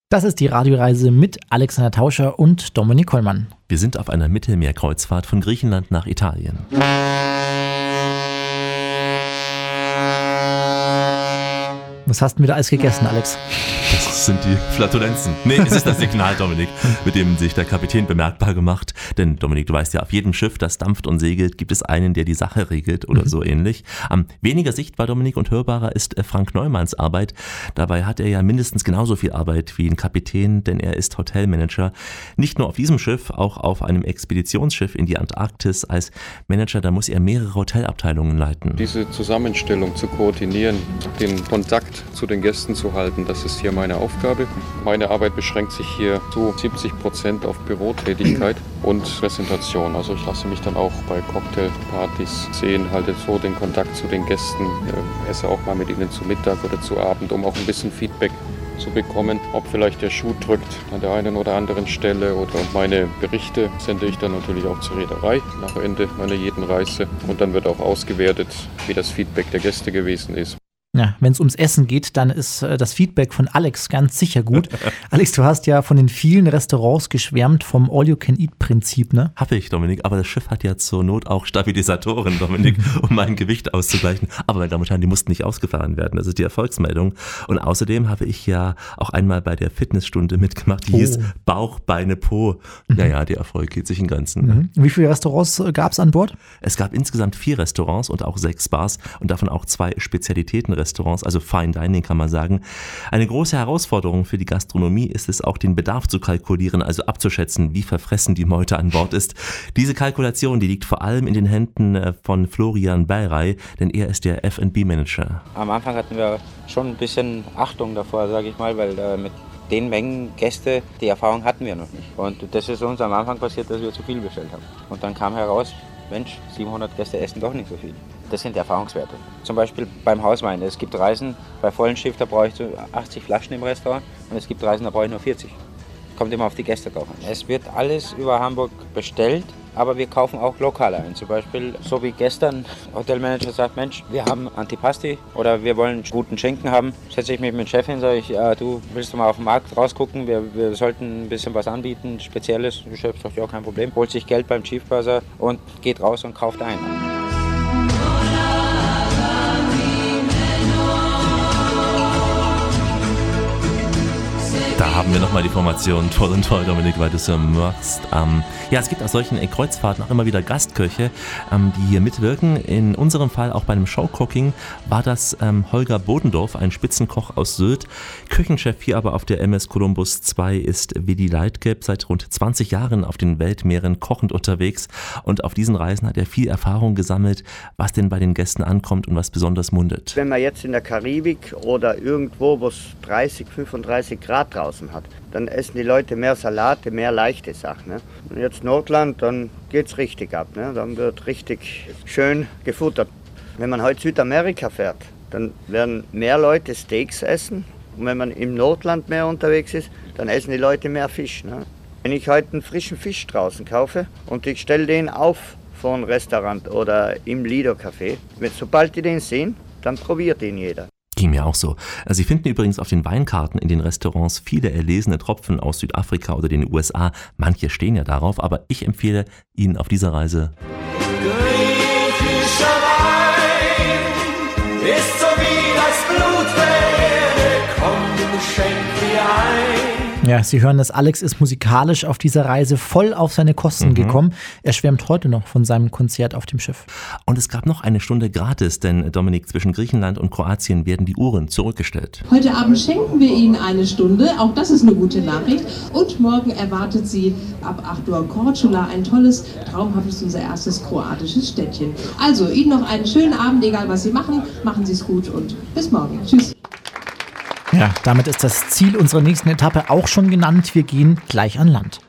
Das ist die Radioreise mit Alexander Tauscher und Dominik Kollmann. Wir sind auf einer Mittelmeerkreuzfahrt von Griechenland nach Italien. Was hast du wieder alles gegessen, Alex? Das sind die Flatulenzen. Nee, es ist das Signal, Dominik, mit dem sich der Kapitän bemerkbar gemacht. Denn, Dominik, du weißt ja, auf jedem Schiff, das dampft und segelt, gibt es einen, der die Sache regelt oder so ähnlich. Weniger sichtbar, Dominik, und hörbarer ist Frank Neumanns Arbeit. Dabei hat er ja mindestens genauso viel Arbeit wie ein Kapitän, denn er ist Hotelmanager. Nicht nur auf diesem Schiff, auch auf einem Expeditionsschiff in die Antarktis. Als Manager, da muss er mehrere Hotelabteilungen leiten. Diese Zusammenstellung zu koordinieren, den Kontakt zu den Gästen zu halten, das ist hier meine Aufgabe. Meine Arbeit beschränkt sich hier zu 70% auf Bürotätigkeit und Präsentation. Also ich lasse mich dann auch bei Cocktailpartys sehen, halte so den Kontakt zu den Gästen, esse auch mal mit ihnen zu Mittag oder zu Abend, um auch ein bisschen Feedback zu bekommen, ob vielleicht der Schuh drückt an der einen oder anderen Stelle, oder meine Berichte sende ich dann natürlich auch zur Reederei nach Ende meiner jeden Reise, und dann wird auch ausgewertet, wie das Feedback der Gäste gewesen ist. Ja, wenn es ums Essen geht, dann ist das Feedback von Alex ganz sicher gut. Alex, du hast ja von den vielen Restaurants geschwärmt, vom All-You-Can-Eat-Prinzip, ne? Habe ich, Dominik, aber das Schiff hat ja zur Not auch Stabilisatoren, Dominik, um mein Gewicht auszugleichen. Aber, meine Damen und Herren, die mussten nicht ausgefahren werden, das ist die Erfolgsmeldung. Und außerdem habe ich ja auch einmal bei der Fitnessstunde mitgemacht, die hieß Bauch, Beine, Po. Naja, der Erfolg geht sich in Grenzen. Wie viele Restaurants gab es an Bord? Es gab insgesamt 4 Restaurants und auch 6 Bars und davon auch 2 Spezialitätenrestaurants, also Fine Dining kann man sagen. Eine große Herausforderung für die Gastronomie ist es auch, den Bedarf zu kalkulieren, also abzuschätzen, wie verfressen die Meute an Bord ist. Diese Kalkulation, die liegt vor allem in den Händen von Florian Beyrey, denn er ist der F&B-Manager. Am Anfang hatten wir schon ein bisschen Achtung davor, sage ich mal, weil mit den Mengen Gäste, die Erfahrung hatten wir noch nicht. Und das ist uns am Anfang passiert, dass wir zu viel bestellt haben. Und dann kam heraus, Mensch, 700 Gäste essen doch nicht so viel. Das sind Erfahrungswerte. Zum Beispiel beim Hauswein. Es gibt Reisen, bei vollen Schiff, da brauche ich so 80 Flaschen im Restaurant, und es gibt Reisen, da brauche ich nur 40. Kommt immer auf die Gäste drauf an. Es wird alles über Hamburg bestellt, aber wir kaufen auch lokal ein. Zum Beispiel, so wie gestern, Hotelmanager sagt, Mensch, wir haben Antipasti oder wir wollen guten Schinken haben. Setze ich mich mit dem Chef hin, sage ich, ja, du willst du mal auf den Markt rausgucken, wir sollten ein bisschen was anbieten, Spezielles. Der Chef sagt, ja, kein Problem. Holt sich Geld beim Chief Börser und geht raus und kauft ein. Da haben wir nochmal die Formation toll und toll, Dominik, weil du es so machst. Ja, es gibt auf solchen Kreuzfahrten auch immer wieder Gastköche, die hier mitwirken. In unserem Fall auch bei einem Showcooking war das Holger Bodendorf, ein Spitzenkoch aus Sylt. Küchenchef hier aber auf der MS Columbus 2 ist Willi Leitgeb, seit rund 20 Jahren auf den Weltmeeren kochend unterwegs. Und auf diesen Reisen hat er viel Erfahrung gesammelt, was denn bei den Gästen ankommt und was besonders mundet. Wenn man jetzt in der Karibik oder irgendwo, wo es 30, 35 Grad draußen hat, dann essen die Leute mehr Salate, mehr leichte Sachen. Ne? Und jetzt Nordland, dann geht's richtig ab. Ne? Dann wird richtig schön gefuttert. Wenn man heute Südamerika fährt, dann werden mehr Leute Steaks essen. Und wenn man im Nordland mehr unterwegs ist, dann essen die Leute mehr Fisch. Ne? Wenn ich heute einen frischen Fisch draußen kaufe und ich stelle den auf vor ein Restaurant oder im Lido-Café, sobald die den sehen, dann probiert ihn jeder. Ging mir auch so. Sie finden übrigens auf den Weinkarten in den Restaurants viele erlesene Tropfen aus Südafrika oder den USA. Manche stehen ja darauf, aber ich empfehle Ihnen auf dieser Reise. Griechischer Wein ist so wie das Blut der Erde, komm, schenk dir ein. Ja, Sie hören das, Alex ist musikalisch auf dieser Reise voll auf seine Kosten gekommen. Er schwärmt heute noch von seinem Konzert auf dem Schiff. Und es gab noch eine Stunde gratis, denn Dominik, zwischen Griechenland und Kroatien werden die Uhren zurückgestellt. Heute Abend schenken wir Ihnen eine Stunde, auch das ist eine gute Nachricht. Und morgen erwartet Sie ab 8 Uhr Korčula, ein tolles, traumhaftes, unser erstes kroatisches Städtchen. Also Ihnen noch einen schönen Abend, egal was Sie machen, machen Sie es gut und bis morgen. Tschüss. Ja, damit ist das Ziel unserer nächsten Etappe auch schon genannt. Wir gehen gleich an Land.